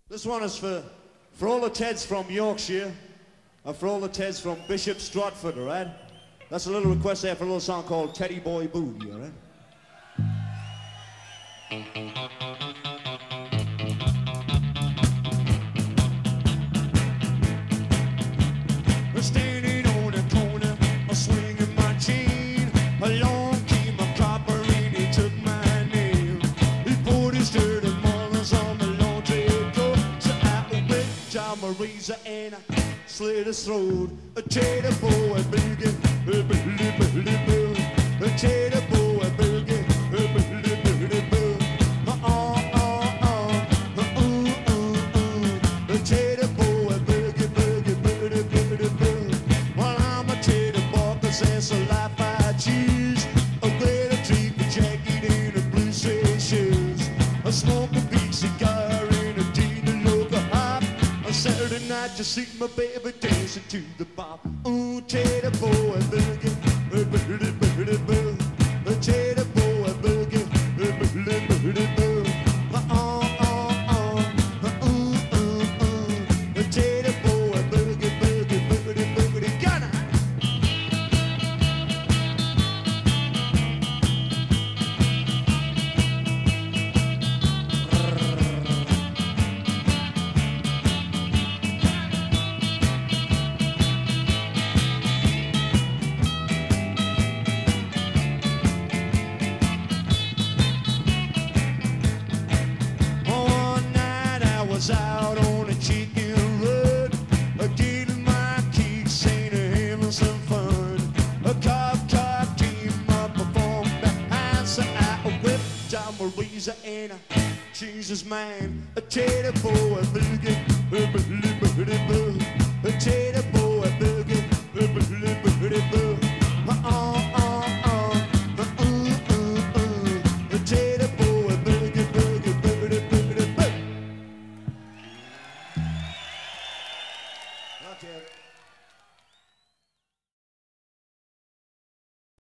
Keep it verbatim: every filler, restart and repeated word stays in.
This one is for, for all the Teds from Yorkshire, and for all the Teds from Bishop Stratford, all right? That's a little request there for a little song called Teddy Boy Booty, all right? We're standing on a corner, I'm swinging my chain. Along came a copper and he took my name. He put his dirty molars on the laundry floor. So I went down my razor and I slit his throat. A tater boy boogie, a boogie, boogie, boo. A tater boy boogie, a boogie, boogie, boo. Uh uh uh uh, ooh ooh ooh. A tater boy boogie, boogie, boogie, boogie, boo. Well, I'm a tater boy 'cause that's the life I choose. A red treat, a jacket and a blue suede shoes. I smoke a big cigar and a tea to look a hop. On Saturday night, you see my baby dancing to the bop. Ooh, tater boy boogie, boogie, boogie, boo. A tater boy boogie, boogie, boogie, boo. Uh uh uh uh, ooh ooh ooh. A tater boy boogie, boogie, boogie, boogie, gonna. One night I was out on a chicken run, a getting my kicks and a having some fun. A cop car came up from behind, so I whipped out my razor and I changed his mind. A tater boy boogie, a boogie, boogie, boo. A tater boy boogie, a boogie, boogie, boo. Uh uh uh uh, uh ooh ooh ooh. A tater boy boogie, boogie, boogie, boogie, boo. Okay.